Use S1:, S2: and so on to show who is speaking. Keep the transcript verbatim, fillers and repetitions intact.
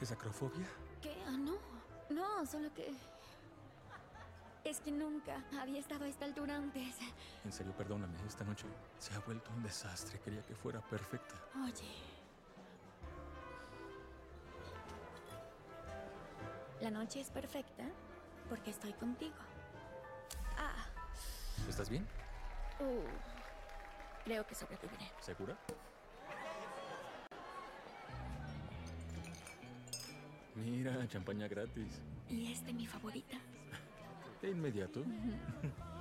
S1: ¿Es acrofobia?
S2: ¿Qué? Ah, no. No, solo que... Es que nunca había estado a esta altura antes.
S1: En serio, perdóname. Esta noche se ha vuelto un desastre. Quería que fuera perfecta.
S2: Oye... La noche es perfecta porque estoy contigo. Ah.
S1: ¿Estás bien?
S2: Uh, creo que sobreviviré.
S1: ¿Segura? Mira, champaña gratis.
S2: Y esta es mi favorita.
S1: De inmediato.
S2: Uh-huh.